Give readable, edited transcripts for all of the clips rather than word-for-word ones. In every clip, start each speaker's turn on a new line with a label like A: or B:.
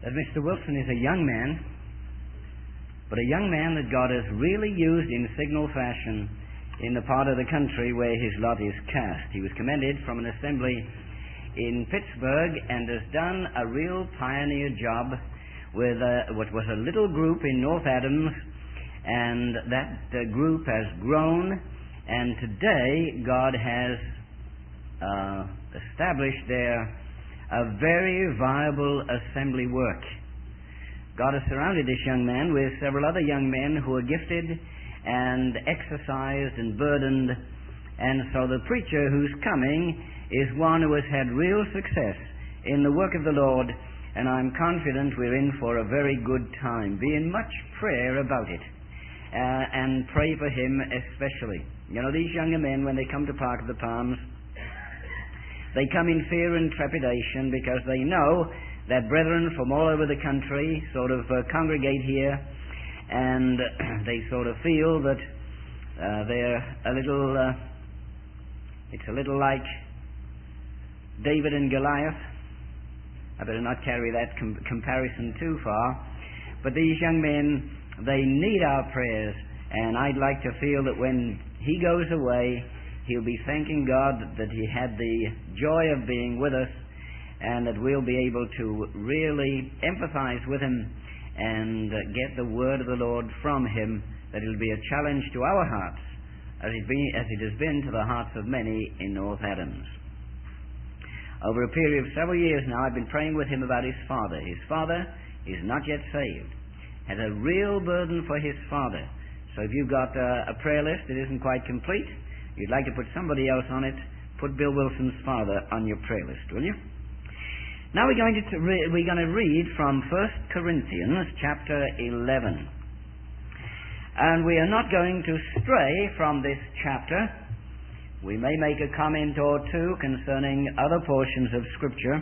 A: that Mr. Wilson is a young man, but a young man that God has really used in signal fashion in the part of the country where his lot is cast. He was commended from an assembly in Pittsburgh and has done a real pioneer job with what was a little group in North Adams, and that group has grown, and today God has established there a very viable assembly work. God has surrounded this young man with several other young men who are gifted and exercised and burdened, and so the preacher who's coming is one who has had real success in the work of the Lord, and I'm confident we're in for a very good time. Be in much prayer about it, and pray for him especially. You know, these younger men, when they come to Park of the Palms, they come in fear and trepidation because they know that brethren from all over the country sort of congregate here, and they sort of feel that they're a little, it's a little like David and Goliath. I better not carry that comparison too far. But these young men, they need our prayers, and I'd like to feel that when he goes away, he'll be thanking God that he had the joy of being with us, and that we'll be able to really empathize with him and get the word of the Lord from him, that it'll be a challenge to our hearts as it has been to the hearts of many in North Adams. Over a period of several years now, I've been praying with him about his father. His father is not yet saved, has a real burden for his father. So if you've got a prayer list that isn't quite complete, you'd like to put somebody else on it, put Bill Wilson's father on your prayer list, will you? Now we're going to read from 1 Corinthians chapter 11. And we are not going to stray from this chapter. We may make a comment or two concerning other portions of Scripture,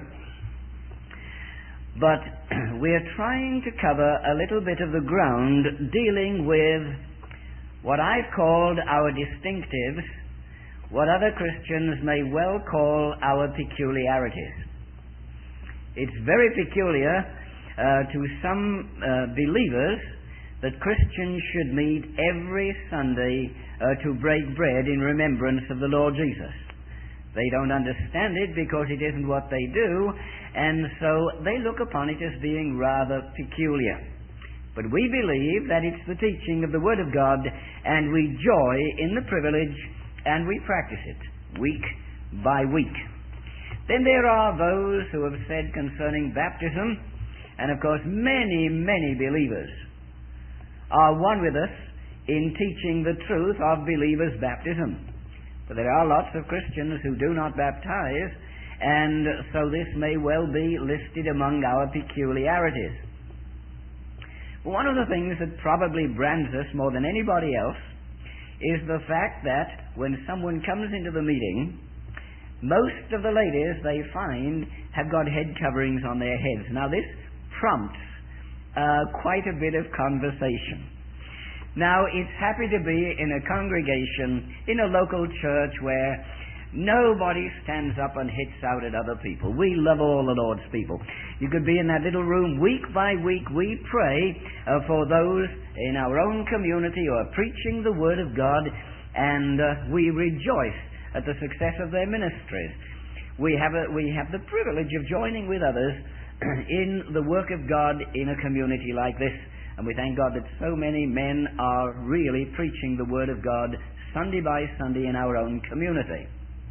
A: but we're trying to cover a little bit of the ground dealing with what I've called our distinctives, what other Christians may well call our peculiarities. It's very peculiar to some believers that Christians should meet every Sunday to break bread in remembrance of the Lord Jesus. They don't understand it because it isn't what they do, and so they look upon it as being rather peculiar. But we believe that it's the teaching of the Word of God, and we joy in the privilege, and we practice it week by week. Then there are those who have said concerning baptism, and of course many, many believers are one with us in teaching the truth of believers' baptism. But there are lots of Christians who do not baptize, and so this may well be listed among our peculiarities. One of the things that probably brands us more than anybody else is the fact that when someone comes into the meeting, most of the ladies they find have got head coverings on their heads. Now this prompts quite a bit of conversation. Now it's happy to be in a congregation, in a local church where nobody stands up and hits out at other people. We love all the Lord's people. You could be in that little room week by week. We pray for those in our own community who are preaching the Word of God, and we rejoice at the success of their ministries. We have the privilege of joining with others in the work of God in a community like this, and we thank God that so many men are really preaching the Word of God Sunday by Sunday in our own community.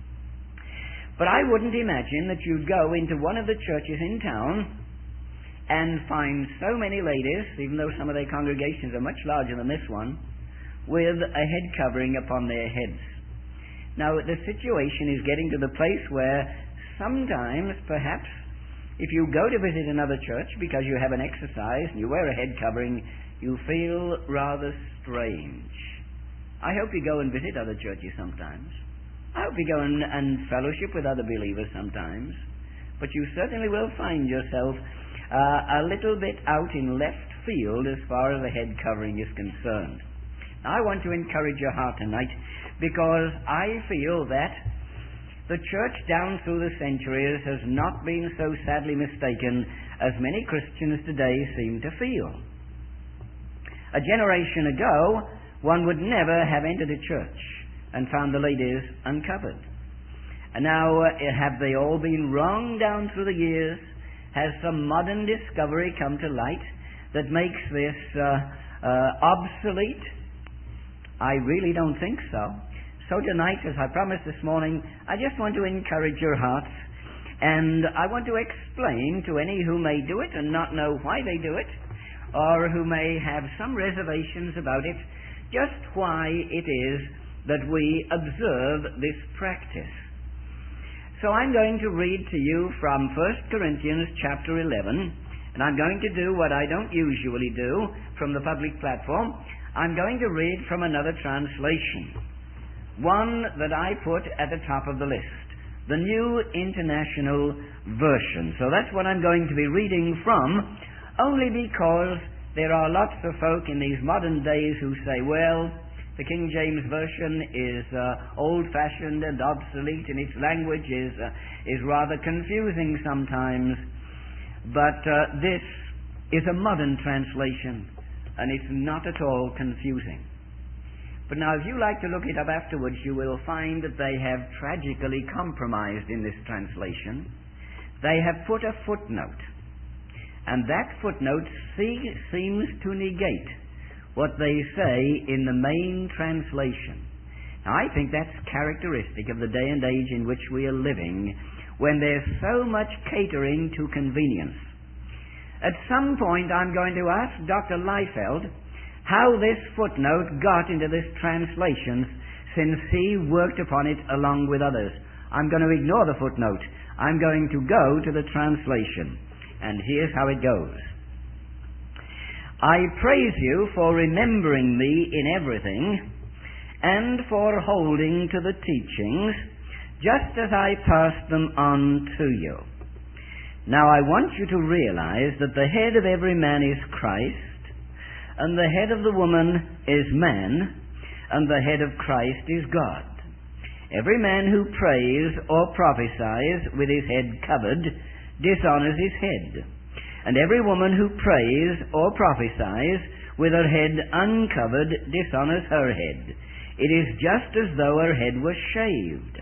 A: But I wouldn't imagine that you'd go into one of the churches in town and find so many ladies, even though some of their congregations are much larger than this one, with a head covering upon their heads. Now, the situation is getting to the place where sometimes, perhaps, if you go to visit another church because you have an exercise and you wear a head covering, you feel rather strange. I hope you go and visit other churches sometimes. I hope you go and fellowship with other believers sometimes. But you certainly will find yourself a little bit out in left field as far as the head covering is concerned. Now, I want to encourage your heart tonight, because I feel that the church down through the centuries has not been so sadly mistaken as many Christians today seem to feel. A generation ago, one would never have entered a church and found the ladies uncovered. And now, have they all been wrong down through the years? Has some modern discovery come to light that makes this obsolete? I really don't think so. So tonight, as I promised this morning, I just want to encourage your hearts, and I want to explain to any who may do it and not know why they do it, or who may have some reservations about it, just why it is that we observe this practice. So I'm going to read to you from 1 Corinthians chapter 11, and I'm going to do what I don't usually do from the public platform. I'm going to read from another translation, one that I put at the top of the list, the New International Version. So that's what I'm going to be reading from, only because there are lots of folk in these modern days who say, well, the King James Version is old-fashioned and obsolete, and its language is rather confusing sometimes. But this is a modern translation, and it's not at all confusing. But now, if you like to look it up afterwards, you will find that they have tragically compromised in this translation. They have put a footnote, and that footnote seems to negate what they say in the main translation. Now, I think that's characteristic of the day and age in which we are living, when there's so much catering to convenience. At some point, I'm going to ask Dr. Liefeld how this footnote got into this translation, since he worked upon it along with others. I'm going to ignore the footnote. I'm going to go to the translation. And here's how it goes. I praise you for remembering me in everything, and for holding to the teachings, just as I passed them on to you. Now I want you to realize that the head of every man is Christ, and the head of the woman is man, and the head of Christ is God. Every man who prays or prophesies with his head covered dishonors his head. And every woman who prays or prophesies with her head uncovered dishonors her head. It is just as though her head was shaved.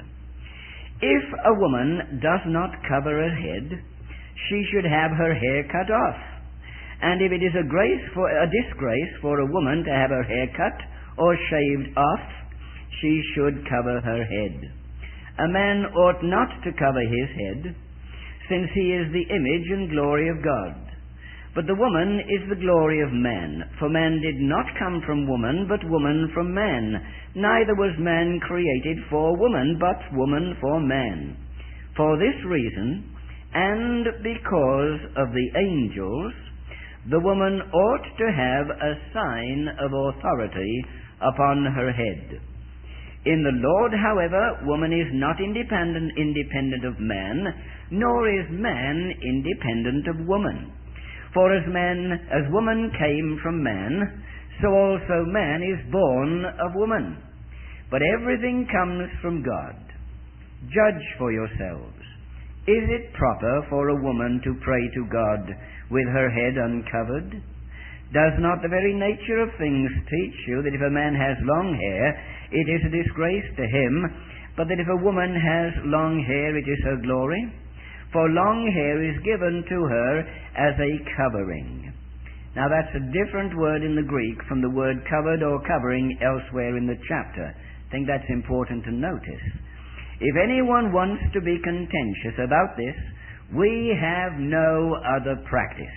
A: If a woman does not cover her head, she should have her hair cut off. And if it is a disgrace for a woman to have her hair cut or shaved off, she should cover her head. A man ought not to cover his head, since he is the image and glory of God. But the woman is the glory of man. For man did not come from woman, but woman from man. Neither was man created for woman, but woman for man. For this reason, and because of the angels, the woman ought to have a sign of authority upon her head. In the Lord, however, woman is not independent of man, nor is man independent of woman. For as woman came from man, so also man is born of woman. But everything comes from God. Judge for yourselves. Is it proper for a woman to pray to God with her head uncovered? Does not the very nature of things teach you that if a man has long hair, it is a disgrace to him, but that if a woman has long hair, it is her glory? For long hair is given to her as a covering. Now that's a different word in the Greek from the word covered or covering elsewhere in the chapter. I think that's important to notice. If anyone wants to be contentious about this, we have no other practice,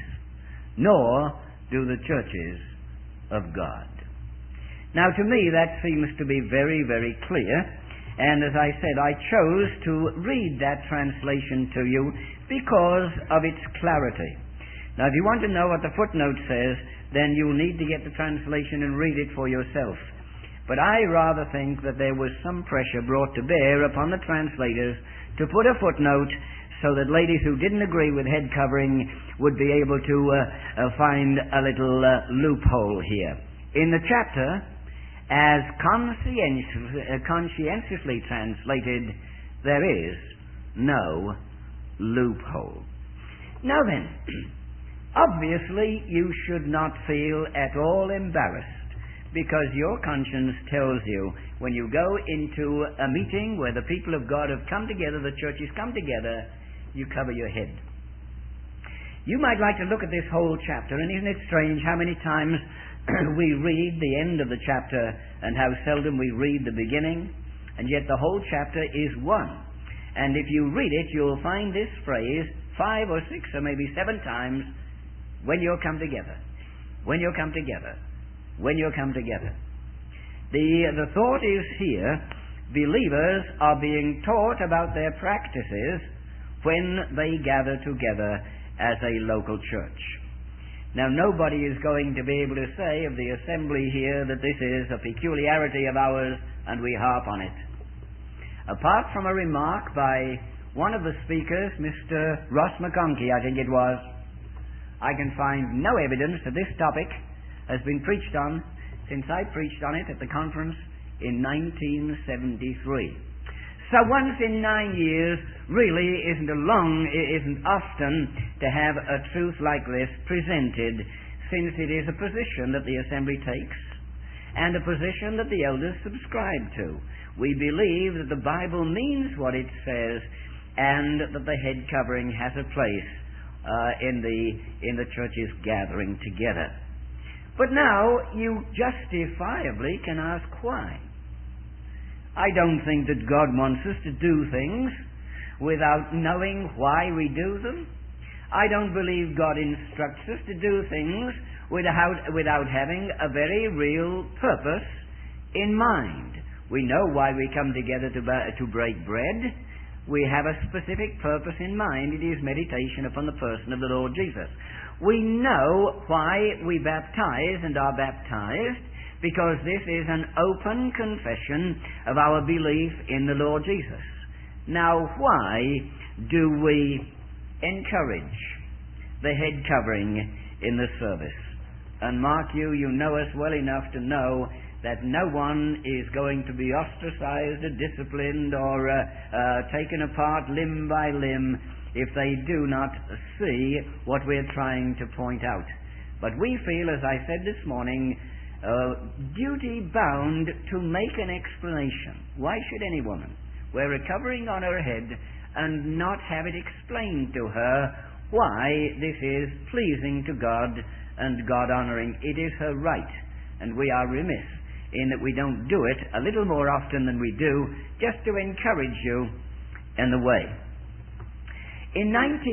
A: nor do the churches of God. Now to me that seems to be very, very clear, and as I said, I chose to read that translation to you because of its clarity. Now if you want to know what the footnote says, then you'll need to get the translation and read it for yourself. But I rather think that there was some pressure brought to bear upon the translators to put a footnote so that ladies who didn't agree with head covering would be able to find a little loophole here. In the chapter, as conscientiously translated, There is no loophole. Now then, obviously you should not feel at all embarrassed, because your conscience tells you when you go into a meeting where the people of God have come together, the churches come together, you cover your head. You might like to look at this whole chapter, and isn't it strange how many times we read the end of the chapter and how seldom we read the beginning, and yet the whole chapter is one. And if you read it, you'll find this phrase 5 or 6 or maybe 7 times, when you'll come together, when you'll come together, when you'll come together. The thought is here, believers are being taught about their practices when they gather together as a local church. Now, nobody is going to be able to say of the assembly here that this is a peculiarity of ours and we harp on it. Apart from a remark by one of the speakers, Mr. Ross McConkie, I think it was, I can find no evidence that this topic has been preached on since I preached on it at the conference in 1973. So once in 9 years really isn't often to have a truth like this presented, since it is a position that the assembly takes and a position that the elders subscribe to. We believe that the Bible means what it says and that the head covering has a place in the church's gathering together. But now you justifiably can ask why. I don't think that God wants us to do things without knowing why we do them. I don't believe God instructs us to do things without having a very real purpose in mind. We know why we come together to break bread. We have a specific purpose in mind. It is meditation upon the person of the Lord Jesus. We know why we baptize and are baptized, because this is an open confession of our belief in the Lord Jesus. Now, why do we encourage the head covering in the service? And mark you, you know us well enough to know that no one is going to be ostracized or disciplined or taken apart limb by limb if they do not see what we're trying to point out. But we feel, as I said this morning, duty bound to make an explanation. Why should any woman wear a covering on her head and not have it explained to her why this is pleasing to God and God-honoring? It is her right, and we are remiss in that we don't do it a little more often than we do, just to encourage you in the way. In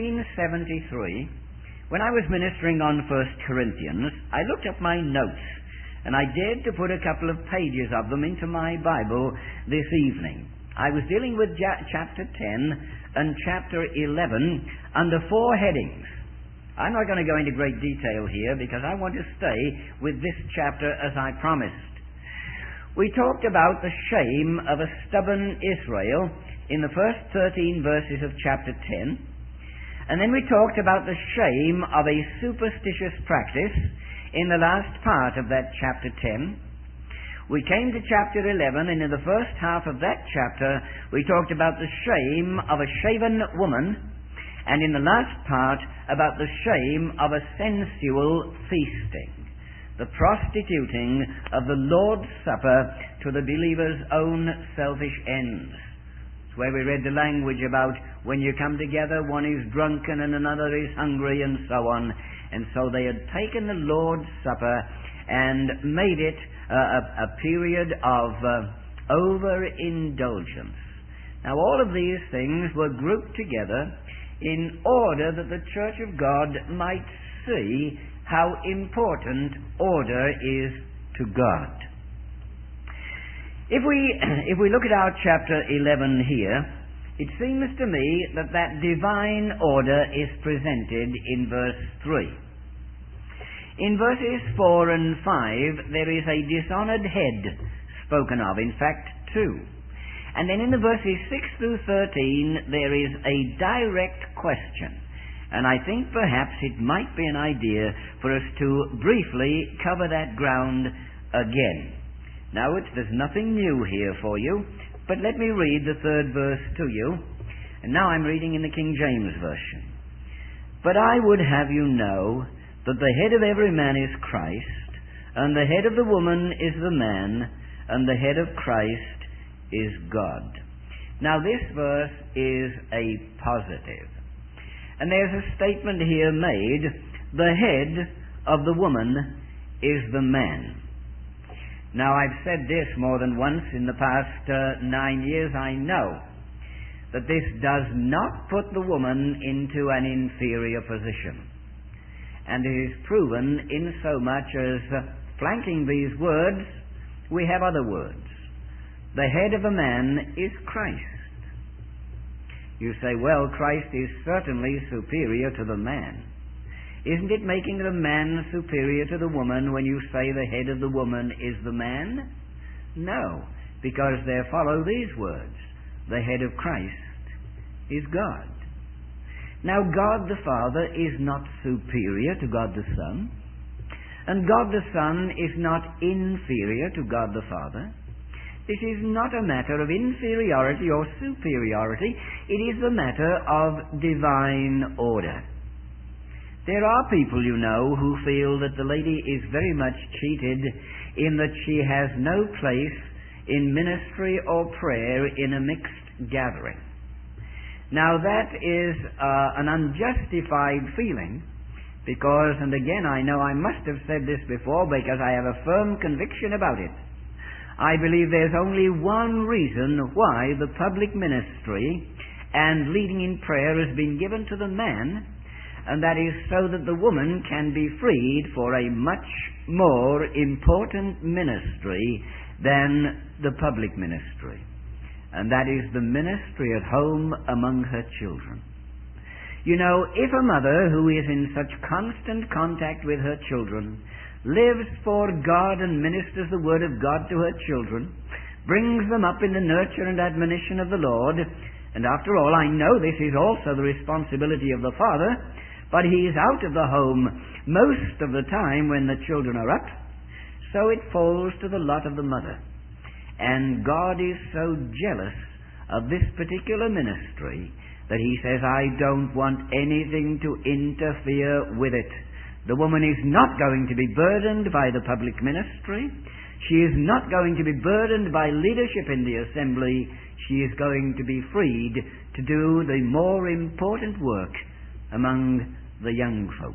A: 1973, when I was ministering on 1 Corinthians, I looked up my notes, and I dared to put a couple of pages of them into my Bible this evening. I was dealing with chapter 10 and chapter 11 under 4 headings. I'm not going to go into great detail here because I want to stay with this chapter as I promised. We talked about the shame of a stubborn Israel in the first 13 verses of chapter 10. And then we talked about the shame of a superstitious practice in the last part of that chapter 10. We came to chapter 11, and in the first half of that chapter we talked about the shame of a shaven woman, and in the last part about the shame of a sensual feasting, the prostituting of the Lord's Supper to the believer's own selfish ends. It's where we read the language about when you come together, one is drunken and another is hungry, and so on. And so they had taken the Lord's Supper and made it a period of overindulgence. Now, all of these things were grouped together in order that the Church of God might see how important order is to God. If we look at our chapter 11 here, it seems to me that divine order is presented in verse 3. In verses 4 and 5, there is a dishonored head spoken of, in fact, 2. And then in the verses 6 through 13, there is a direct question. And I think perhaps it might be an idea for us to briefly cover that ground again. Now, there's nothing new here for you. But let me read the 3rd verse to you. And now I'm reading in the King James Version. But I would have you know that the head of every man is Christ, and the head of the woman is the man, and the head of Christ is God. Now this verse is a positive. And there's a statement here made, the head of the woman is the man. Now I've said this more than once in the past 9 years. I know that this does not put the woman into an inferior position. And it is proven in so much as flanking these words, we have other words. The head of a man is Christ. You say, well, Christ is certainly superior to the man. Isn't it making the man superior to the woman when you say the head of the woman is the man? No, because there follow these words. The head of Christ is God. Now, God the Father is not superior to God the Son, and God the Son is not inferior to God the Father. This is not a matter of inferiority or superiority. It is a matter of divine order. There are people, you know, who feel that the lady is very much cheated in that she has no place in ministry or prayer in a mixed gathering. Now that is an unjustified feeling because, and again I know I must have said this before because I have a firm conviction about it, I believe there's only one reason why the public ministry and leading in prayer has been given to the man, and that is so that the woman can be freed for a much more important ministry than the public ministry. And that is the ministry at home among her children. You know, if a mother who is in such constant contact with her children lives for God and ministers the word of God to her children, brings them up in the nurture and admonition of the Lord, and after all, I know this is also the responsibility of the father, but he is out of the home most of the time when the children are up, so it falls to the lot of the mother. And God is so jealous of this particular ministry that he says, I don't want anything to interfere with it. The woman is not going to be burdened by the public ministry. She is not going to be burdened by leadership in the assembly. She is going to be freed to do the more important work among the young folk.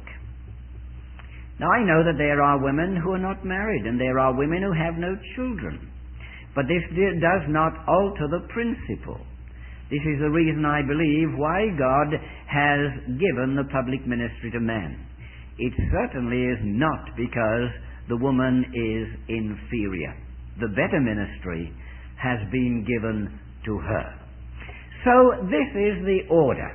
A: Now I know that there are women who are not married and there are women who have no children. But this does not alter the principle. This is the reason I believe why God has given the public ministry to man. It certainly is not because the woman is inferior. The better ministry has been given to her. So this is the order.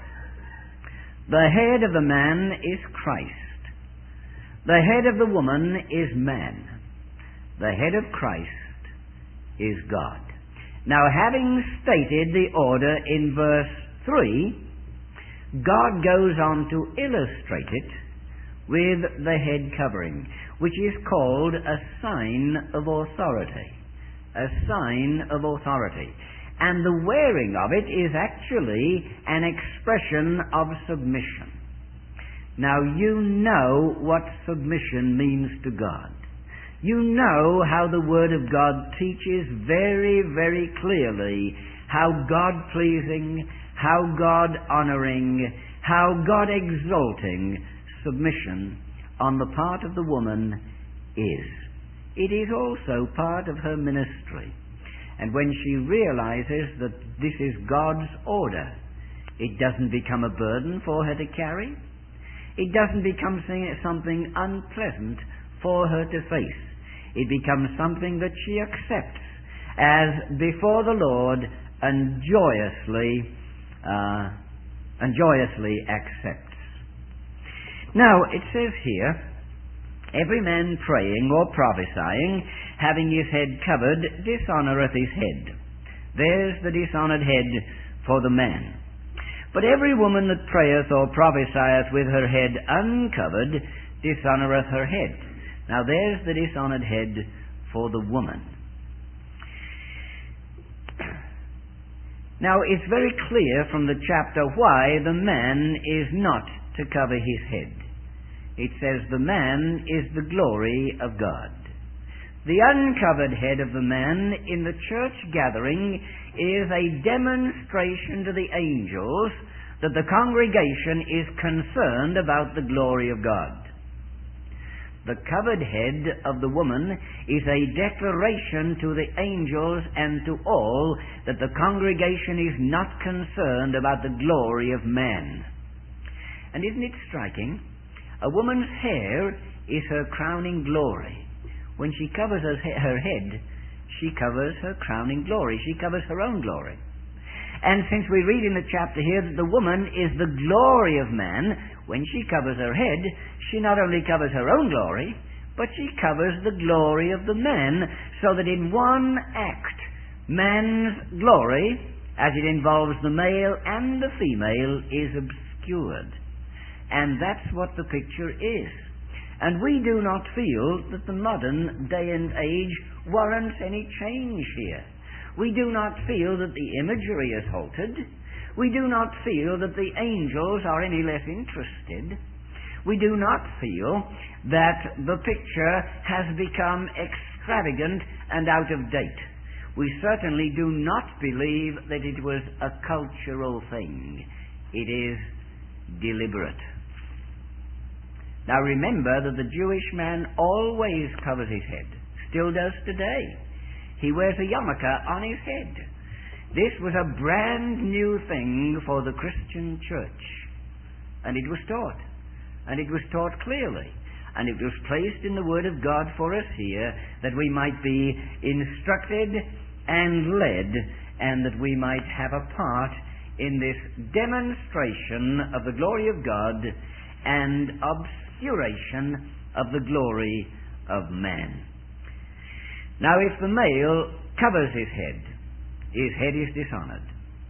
A: The head of the man is Christ. The head of the woman is man. The head of Christ is God. Now, having stated the order in verse 3, God goes on to illustrate it with the head covering, which is called a sign of authority. A sign of authority. And the wearing of it is actually an expression of submission. Now you know what submission means to God. You know how the Word of God teaches very, very clearly how God-pleasing, how God-honoring, how God-exalting submission on the part of the woman is. It is also part of her ministry. And when she realizes that this is God's order, it doesn't become a burden for her to carry. It doesn't become something unpleasant for her to face. It becomes something that she accepts as before the Lord and joyously accepts. Now, it says here, every man praying or prophesying, having his head covered, dishonoureth his head. There's the dishonoured head for the man. But every woman that prayeth or prophesieth with her head uncovered, dishonoureth her head. Now there's the dishonoured head for the woman. Now, it's very clear from the chapter why the man is not to cover his head. It says the man is the glory of God. The uncovered head of the man in the church gathering is a demonstration to the angels that the congregation is concerned about the glory of God. The covered head of the woman is a declaration to the angels and to all that the congregation is not concerned about the glory of man. And isn't it striking? A woman's hair is her crowning glory. When she covers her head, she covers her crowning glory. She covers her own glory. And since we read in the chapter here that the woman is the glory of man, when she covers her head, she not only covers her own glory, but she covers the glory of the man, so that in one act, man's glory, as it involves the male and the female, is obscured. And that's what the picture is. And we do not feel that the modern day and age warrants any change here. We do not feel that the imagery is halted. We do not feel that the angels are any less interested. We do not feel that the picture has become extravagant and out of date. We certainly do not believe that it was a cultural thing. It is deliberate. Now remember that the Jewish man always covers his head, still does today. He wears a yarmulke on his head. This was a brand new thing for the Christian church. And it was taught. And it was taught clearly. And it was placed in the Word of God for us here that we might be instructed and led, and that we might have a part in this demonstration of the glory of God and obscuration of the glory of man. Now, if the male covers his head is dishonored.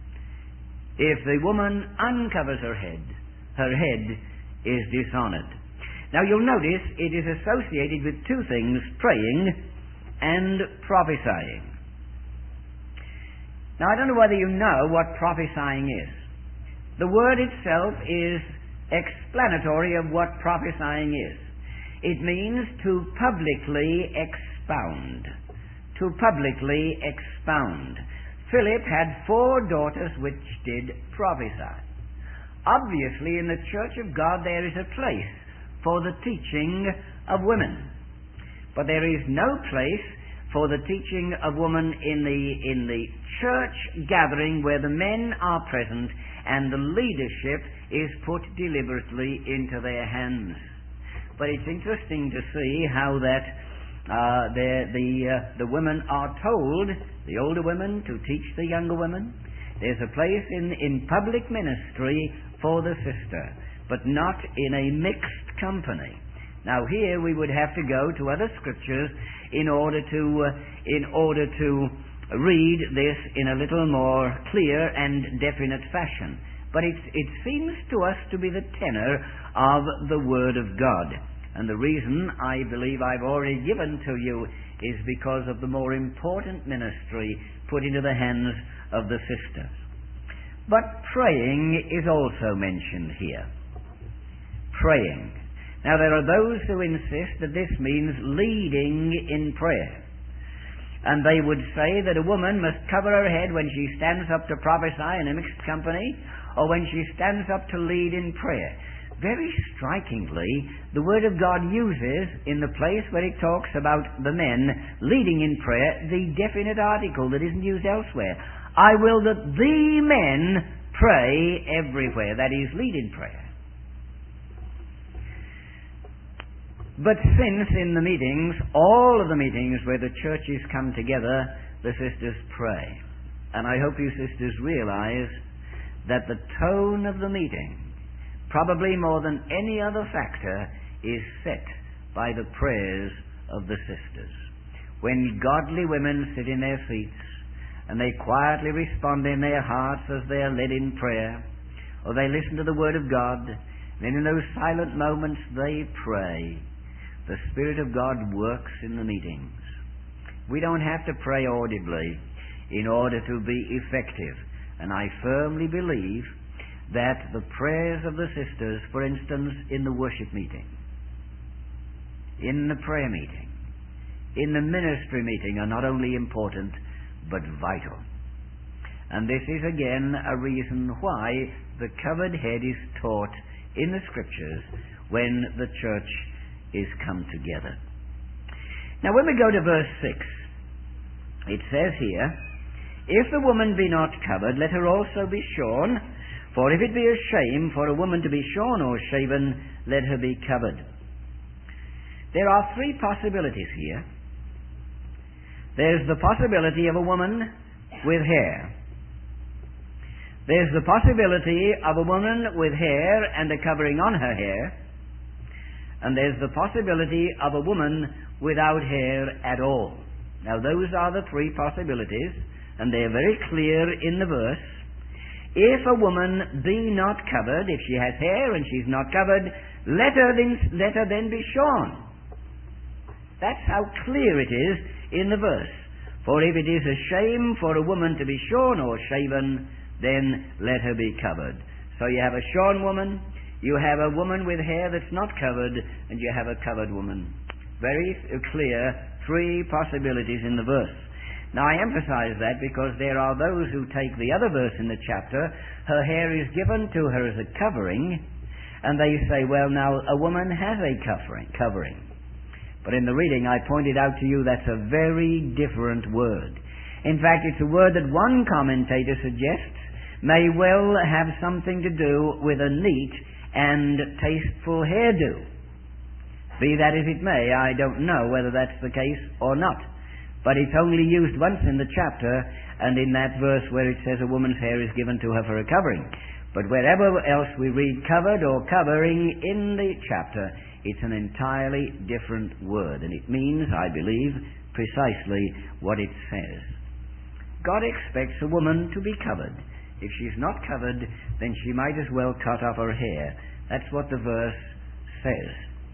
A: If the woman uncovers her head is dishonored. Now, you'll notice it is associated with two things, praying and prophesying. Now, I don't know whether you know what prophesying is. The word itself is explanatory of what prophesying is. It means to publicly expound. To publicly expound. Philip had 4 daughters which did prophesy. Obviously, in the Church of God there is a place for the teaching of women. But there is no place for the teaching of women in the church gathering where the men are present and the leadership is put deliberately into their hands. But it's interesting to see how that the women are told, the older women, to teach the younger women. There's a place in public ministry for the sister, but not in a mixed company. Now here we would have to go to other scriptures in order to read this in a little more clear and definite fashion. But it seems to us to be the tenor of the Word of God. And the reason I believe I've already given to you is because of the more important ministry put into the hands of the sisters. But praying is also mentioned here. Praying. Now there are those who insist that this means leading in prayer. And they would say that a woman must cover her head when she stands up to prophesy in a mixed company, or when she stands up to lead in prayer. Very strikingly, the Word of God uses, in the place where it talks about the men leading in prayer, the definite article that isn't used elsewhere. I will that the men pray everywhere. That is, lead in prayer. But since in the meetings, all of the meetings where the churches come together, the sisters pray. And I hope you sisters realize that the tone of the meeting, probably more than any other factor, is set by the prayers of the sisters. When godly women sit in their seats and they quietly respond in their hearts as they are led in prayer, or they listen to the Word of God, then in those silent moments they pray, the Spirit of God works in the meetings. We don't have to pray audibly in order to be effective. And I firmly believe that the prayers of the sisters, for instance, in the worship meeting, in the prayer meeting, in the ministry meeting, are not only important, but vital. And this is again a reason why the covered head is taught in the Scriptures when the church is come together. Now when we go to verse 6, it says here, "If the woman be not covered, let her also be shorn. For if it be a shame for a woman to be shorn or shaven, let her be covered." There are three possibilities here. There's the possibility of a woman with hair. There's the possibility of a woman with hair and a covering on her hair. And there's the possibility of a woman without hair at all. Now those are the three possibilities, and they are very clear in the verse. If a woman be not covered, if she has hair and she's not covered, let her then be shorn. That's how clear it is in the verse. For if it is a shame for a woman to be shorn or shaven, then let her be covered. So you have a shorn woman, you have a woman with hair that's not covered, and you have a covered woman. Very clear, three possibilities in the verse. Now I emphasize that because there are those who take the other verse in the chapter, her hair is given to her as a covering, and they say, well now a woman has a covering. But in the reading I pointed out to you that's a very different word. In fact, it's a word that one commentator suggests may well have something to do with a neat and tasteful hairdo. Be that as it may, I don't know whether that's the case or not. But it's only used once in the chapter, and in that verse where it says a woman's hair is given to her for a covering. But wherever else we read covered or covering in the chapter, it's an entirely different word, and it means, I believe, precisely what it says. God expects a woman to be covered. If she's not covered, then she might as well cut off her hair. That's what the verse says.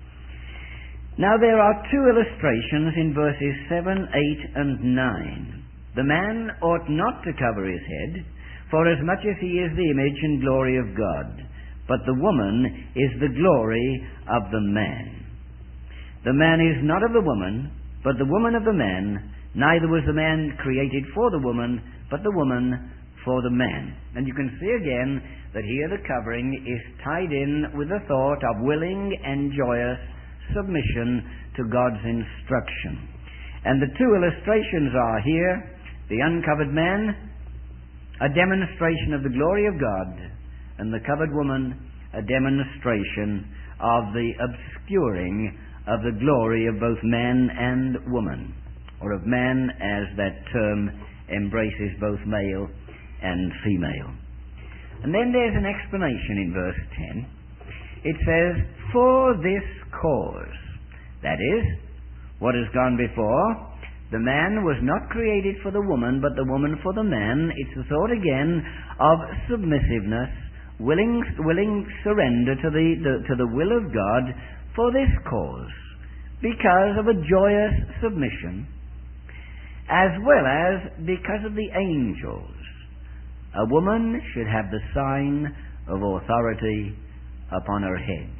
A: Now there are two illustrations in verses 7, 8, and 9. The man ought not to cover his head, for as much as he is the image and glory of God, but the woman is the glory of the man. The man is not of the woman, but the woman of the man. Neither was the man created for the woman, but the woman for the man. And you can see again that here the covering is tied in with the thought of willing and joyous submission to God's instruction. And the two illustrations are here, the uncovered man, a demonstration of the glory of God, and the covered woman, a demonstration of the obscuring of the glory of both man and woman, or of man as that term embraces both male and female. And then there's an explanation in verse 10. It says, for this cause. That is, what has gone before, the man was not created for the woman, but the woman for the man. It's the thought again of submissiveness, willing surrender to the will of God for this cause, because of a joyous submission, as well as because of the angels. A woman should have the sign of authority upon her head.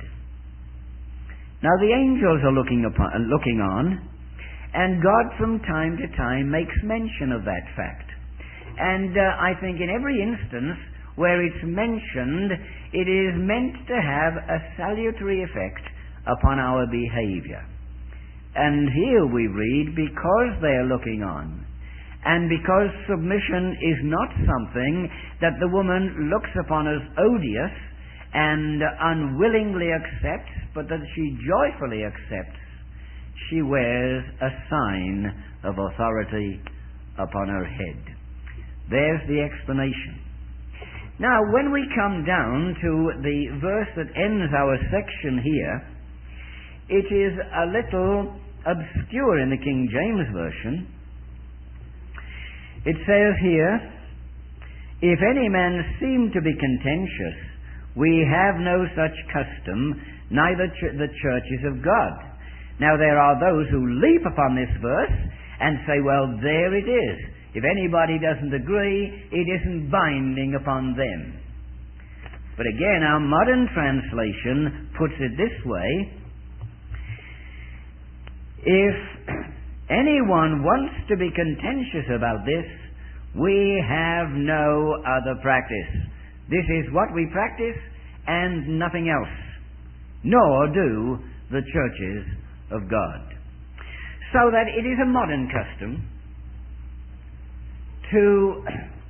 A: Now the angels are looking on, and God from time to time makes mention of that fact. And I think in every instance where it's mentioned, it is meant to have a salutary effect upon our behavior. And here we read, because they are looking on, and because submission is not something that the woman looks upon as odious and unwillingly accepts, but that she joyfully accepts, she wears a sign of authority upon her head. There's the explanation. Now, when we come down to the verse that ends our section here, it is a little obscure in the King James Version. It says here, if any man seem to be contentious, we have no such custom, neither the churches of God. Now there are those who leap upon this verse and say, well, there it is. If anybody doesn't agree, it isn't binding upon them. But again, our modern translation puts it this way: if anyone wants to be contentious about this, we have no other practice. This is what we practice and nothing else, nor do the churches of God. So that it is a modern custom to,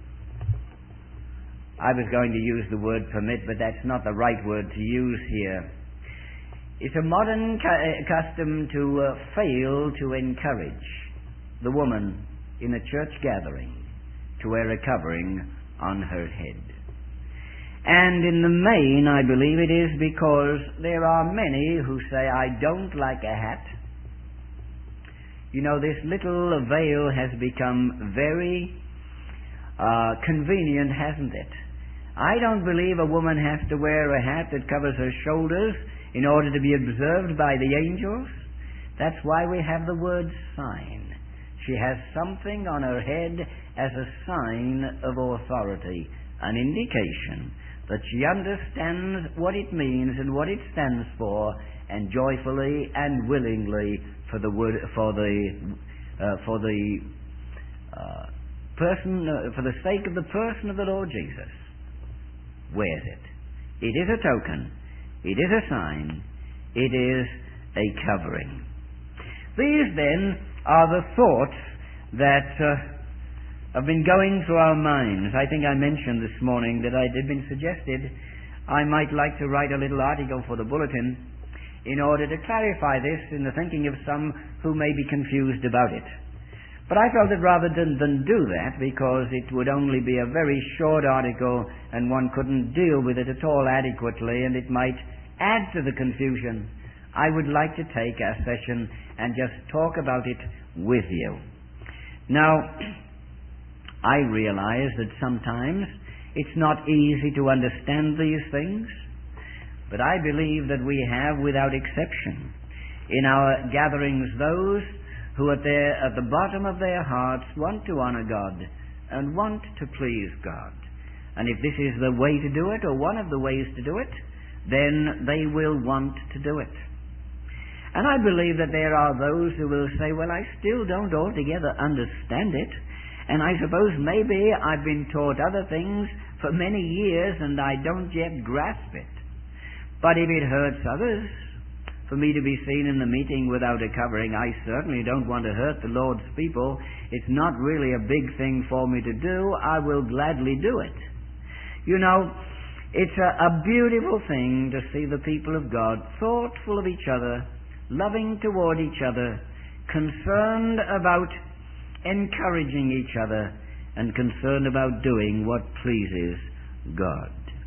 A: I was going to use the word permit, but that's not the right word to use here. It's a modern custom to fail to encourage the woman in a church gathering to wear a covering on her head. And in the main, I believe it is because there are many who say, I don't like a hat. You know, this little veil has become very convenient, hasn't it? I don't believe a woman has to wear a hat that covers her shoulders in order to be observed by the angels. That's why we have the word sign. She has something on her head as a sign of authority, an indication that she understands what it means and what it stands for, and joyfully and willingly, for the sake of the person of the Lord Jesus, wears it. It is a token. It is a sign. It is a covering. These then are the thoughts that have been going through our minds. I think I mentioned this morning that it had been suggested I might like to write a little article for the bulletin in order to clarify this in the thinking of some who may be confused about it. But I felt that rather than do that, because it would only be a very short article and one couldn't deal with it at all adequately and it might add to the confusion, I would like to take a session and just talk about it with you. Now, I realize that sometimes it's not easy to understand these things, but I believe that we have, without exception, in our gatherings those who at the bottom of their hearts want to honor God and want to please God. And if this is the way to do it, or one of the ways to do it, then they will want to do it. And I believe that there are those who will say, well, I still don't altogether understand it, and I suppose maybe I've been taught other things for many years and I don't yet grasp it. But if it hurts others for me to be seen in the meeting without a covering, I certainly don't want to hurt the Lord's people. It's not really a big thing for me to do. I will gladly do it. You know, it's a beautiful thing to see the people of God thoughtful of each other, loving toward each other, concerned about encouraging each other, and concerned about doing what pleases God.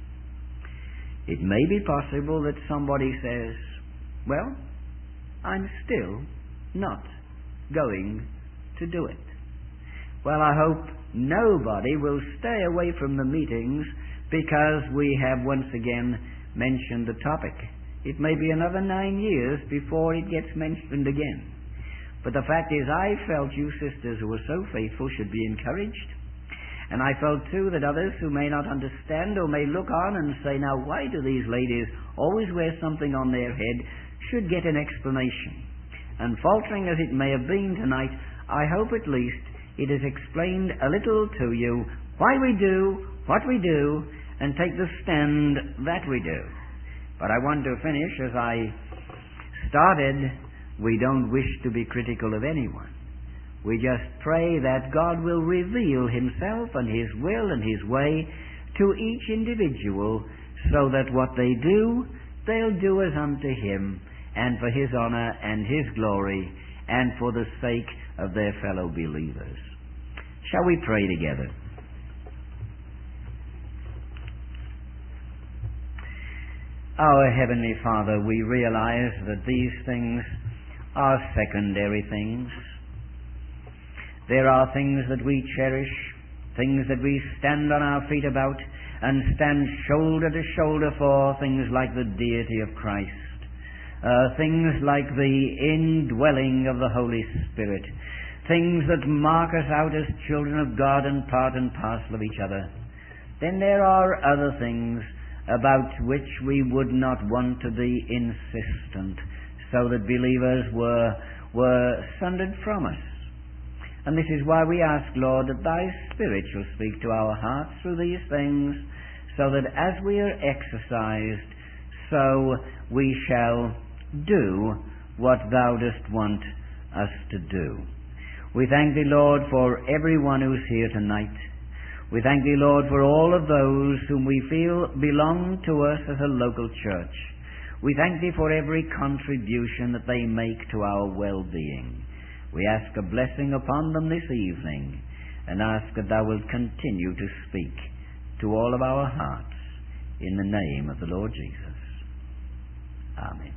A: It may be possible that somebody says, well, I'm still not going to do it. Well, I hope nobody will stay away from the meetings because we have once again mentioned the topic. It may be another 9 years before it gets mentioned again. But the fact is, I felt you sisters who were so faithful should be encouraged. And I felt too that others who may not understand or may look on and say, now why do these ladies always wear something on their head, should get an explanation. And faltering as it may have been tonight, I hope at least it has explained a little to you why we do what we do and take the stand that we do. But I want to finish as I started. We don't wish to be critical of anyone. We just pray that God will reveal Himself and His will and His way to each individual, so that what they do, they'll do as unto Him, and for His honor and His glory, and for the sake of their fellow believers. Shall we pray together? Our Heavenly Father, we realize that these things are secondary things. There are things that we cherish, things that we stand on our feet about, and stand shoulder to shoulder for, things like the deity of Christ, things like the indwelling of the Holy Spirit, things that mark us out as children of God and part and parcel of each other, then there are other things about which we would not want to be insistent, so that believers were sundered from us. And this is why we ask, Lord, that Thy Spirit shall speak to our hearts through these things, so that as we are exercised, so we shall do what Thou dost want us to do. We thank Thee, Lord, for everyone who's here tonight. We thank Thee, Lord, for all of those whom we feel belong to us as a local church. We thank Thee for every contribution that they make to our well-being. We ask a blessing upon them this evening, and ask that Thou wilt continue to speak to all of our hearts, in the name of the Lord Jesus. Amen.